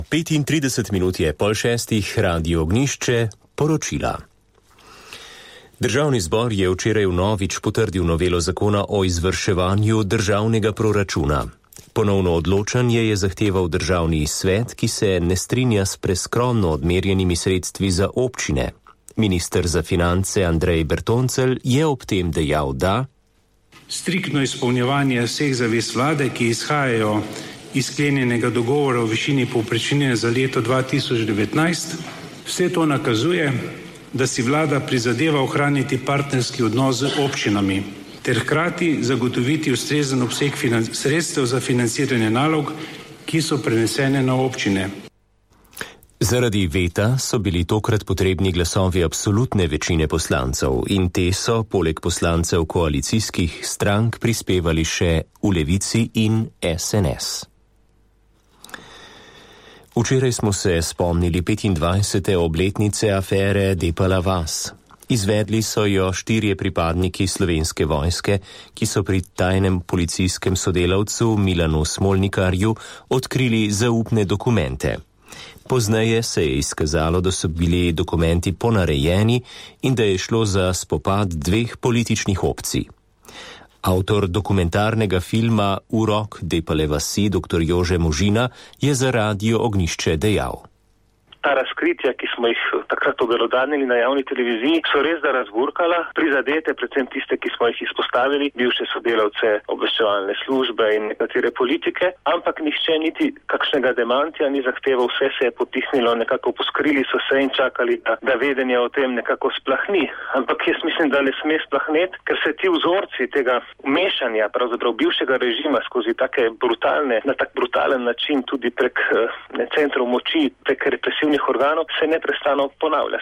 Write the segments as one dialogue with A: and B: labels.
A: 35 minut je 5:30, Radio Ognjišče, poročila. Državni zbor je včeraj vnovič potrdil novelo zakona o izvrševanju državnega proračuna. Ponovno odločanje je zahteval državni svet, ki se ne strinja s preskromno odmerjenimi sredstvi za občine. Minister za finance Andrej Bertoncelj je ob tem dejal, da
B: striktno izpolnjevanje vseh zavez vlade, ki izhajajo iz sklenjenega dogovora o višini povprečnine za leto 2019, vse to nakazuje, da si vlada prizadeva ohraniti partnerski odnos z občinami ter hkrati zagotoviti ustrezen obseg sredstev za financiranje nalog, ki so prenesene na občine.
A: Zaradi veta so bili tokrat potrebni glasovi absolutne večine poslancev in te so, poleg poslancev koalicijskih strank, prispevali še v Levici in SNS. Včeraj smo se spomnili 25. obletnice afere Depala vas. Izvedli so jo 4 pripadniki Slovenske vojske, ki so pri tajnem policijskem sodelavcu Milanu Smolnikarju odkrili zaupne dokumente. Pozneje se je izkazalo, da so bili dokumenti ponarejeni in da je šlo za spopad 2 političnih opcij. Avtor dokumentarnega filma Urok Depale vasi, dr. Jože Možina, je za Radio Ognjišče dejal.
C: Ta razkritja, ki smo jih takrat obelodanili na javni televiziji, so res da razburkala prizadete, predvsem tiste, ki smo jih izpostavili, bivše sodelavce obveščevalne službe in nekatere politike, ampak nihče niti kakšnega demantija ni zahteval, vse se je potihnilo, nekako poskrili so se in čakali, da vedenje o tem nekako splahni. Ampak jaz mislim, da ne sme splahneti, ker se ti vzorci tega mešanja, pravzaprav bivšega režima skozi take brutalne, na tak brutalen način tudi prek centrov moči, prek represivnih organov se neprestano ponavlja.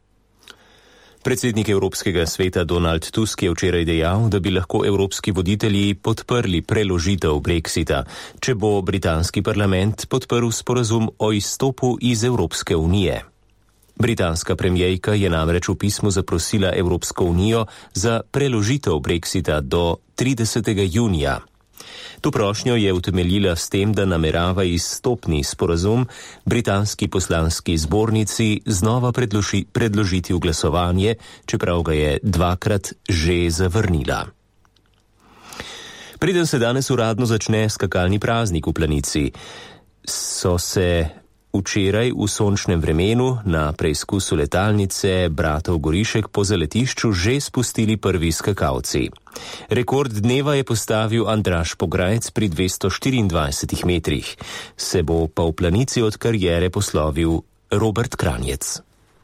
A: Predsednik Evropskega sveta Donald Tusk je včeraj dejal, da bi lahko evropski voditelji podprli preložitev Brexita, če bo britanski parlament podprl sporazum o izstopu iz Evropske unije. Britanska premierka je namreč v pismu zaprosila Evropsko unijo za preložitev Brexita do 30. junija. To prošnjo je utemeljila s tem, da namerava izstopni sporazum britanski poslanski zbornici znova predložiti v glasovanje, čeprav ga je 2-krat že zavrnila. Preden se danes uradno začne skakalni praznik v Planici, so se včeraj v sončnem vremenu na preizkusu letalnice Bratov Gorišek po zaletišču že spustili prvi skakalci. Rekord dneva je postavil Andraž Pograjec pri 224 metrih. Se bo pa v Planici od kariere poslovil Robert Kranjec.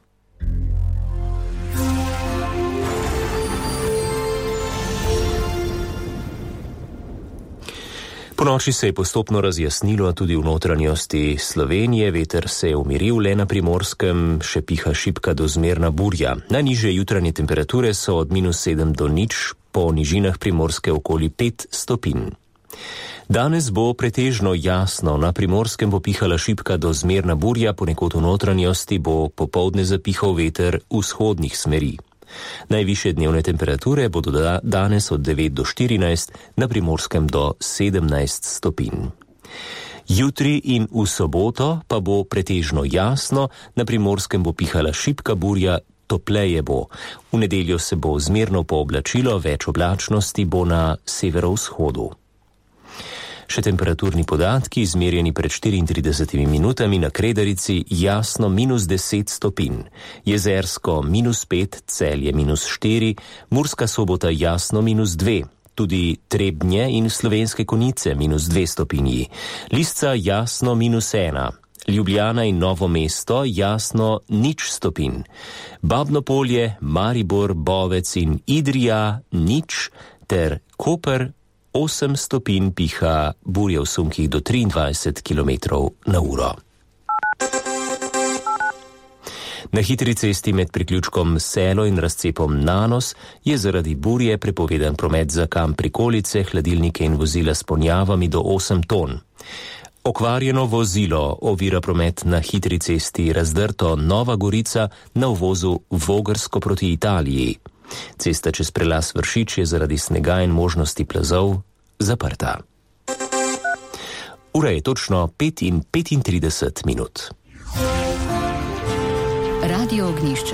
A: Ponoči se je postopno razjasnilo tudi v notranjosti Slovenije, veter se je umiril, le na Primorskem še piha šibka do zmerna burja. Najnižje jutranje temperature so od -7 do 0, po nižinah Primorske okoli 5 stopinj. Danes bo pretežno jasno, na Primorskem bo pihala šibka do zmerna burja, ponekod v notranjosti bo popoldne zapihal veter vzhodnih smeri. Najvišje dnevne temperature bodo danes od 9 do 14, na Primorskem do 17 stopinj. Jutri in v soboto pa bo pretežno jasno, na Primorskem bo pihala šibka burja, topleje bo. V nedeljo se bo zmerno pooblačilo, več oblačnosti bo na severovzhodu. Še temperaturni podatki, izmerjeni pred 34 minutami na Kredarici, jasno -10 stopinj, Jezersko -5, Celje -4, Murska Sobota jasno -2, tudi Trebnje in Slovenske Konjice -2 stopinji, Lisca jasno -1, Ljubljana in Novo mesto jasno 0 stopinj, Babno Polje, Maribor, Bovec in Idrija 0 ter Koper 8 stopinj, piha burja v sunkih do 23 km/h. Na hitri cesti med priključkom Selo in razcepom Nanos je zaradi burje prepovedan promet za kamp prikolice, hladilnike in vozila s ponjavami do 8 ton. Okvarjeno vozilo ovira promet na hitri cesti Razdrto Nova Gorica na uvozu Vogrsko proti Italiji. Cesta čez prelaz Vršič je zaradi snega in možnosti plazov zaprta. Ura je točno 5:35 minut.
D: Radio Ognjišče.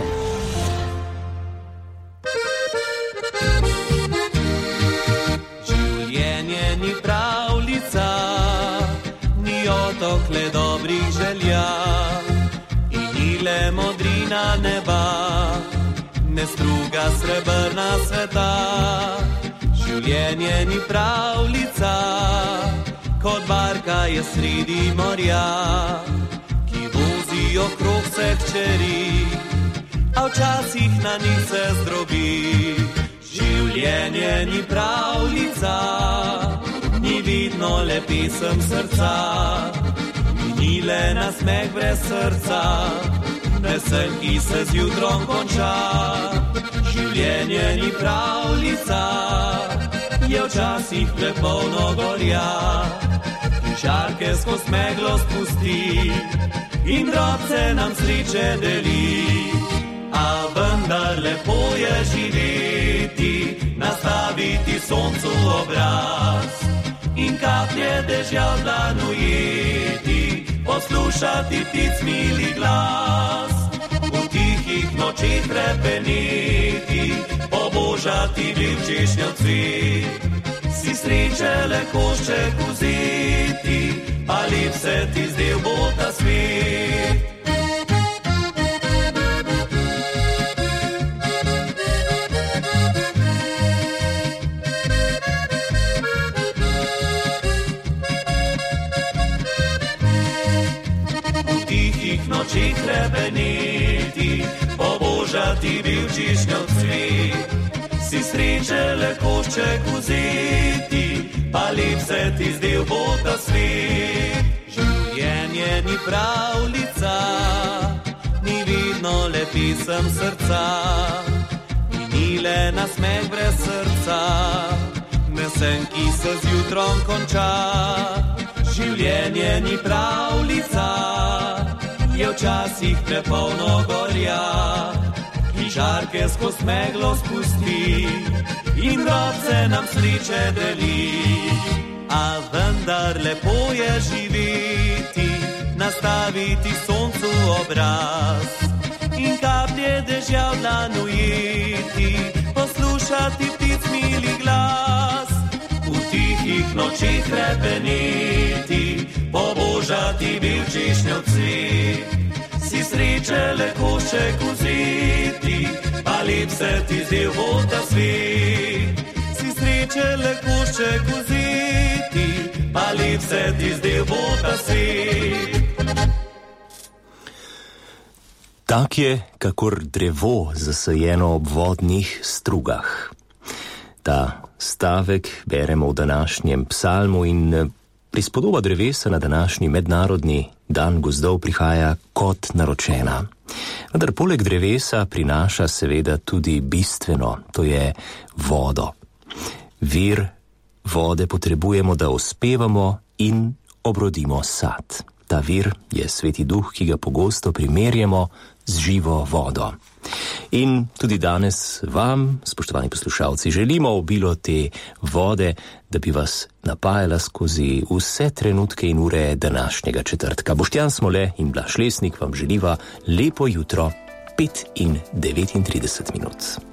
E: Življenje ni pravljica, ni otok le dobrih želja in ni le modrina neba, ne struga srebrna sveta. Življenje ni pravljica, kot barka je sredi morja, ki vozi okrog vseh čeri, a včasih na njih se zdrobi. Življenje ni pravljica, ni vidno le pesem srca, ni le nasmeh brez srca, ne sen, ki se z jutrom konča. Življenje ni pravljica, je včasih prepolno gorja, žarke skozi meglo spusti in drobce nam sreče deli. A vendar lepo je živeti, nastaviti soncu obraz in kaplje dežja v dlan ujeti, poslušati ptic mili glas, v tihih nočeh repeneti, obožati bil češnjev cvet. Si sreče le košček vzeti, pa lep se ti zdel bo ta svet. V tihih nočeh rebeneti, obožati bil češnjev cvet. Si sreče le košček vzeti, pa lep se ti zdel bo ta svet. Življenje ni pravljica, ni vidno le pesem srca, ni le nasmeh brez srca, ne sen, ki se z jutrom konča. Življenje ni pravljica, je včasih prepolno gorja, žarke skozi meglo spusti in drobce nam sreče deli. A vendar lepo je živeti, nastaviti soncu obraz in kaplje dežja v dlan ujeti, poslušati ptic mili glas, v tihih nočeh repeneti, pobožati bil češnjev cvet. Si sreče le košček vzeti, pa lep se ti zdel bo ta svet. Si sreče le košček vzeti, pa lep se ti zdel bo ta svet.
A: Tak je, kakor drevo zasajeno ob vodnih strugah. Ta stavek beremo v današnjem psalmu in prispodoba drevesa na današnji mednarodni dan gozdov prihaja kot naročena. Vendar poleg drevesa prinaša seveda tudi bistveno, to je vodo. Vir vode potrebujemo, da uspevamo in obrodimo sad. Ta vir je Sveti Duh, ki ga pogosto primerjamo z živo vodo. In tudi danes vam, spoštovani poslušalci, želimo obilo te vode, da bi vas napajala skozi vse trenutke in ure današnjega četrtka. Boštjan Smole in Blaž Lesnik vam želiva lepo jutro, 5:39 minut.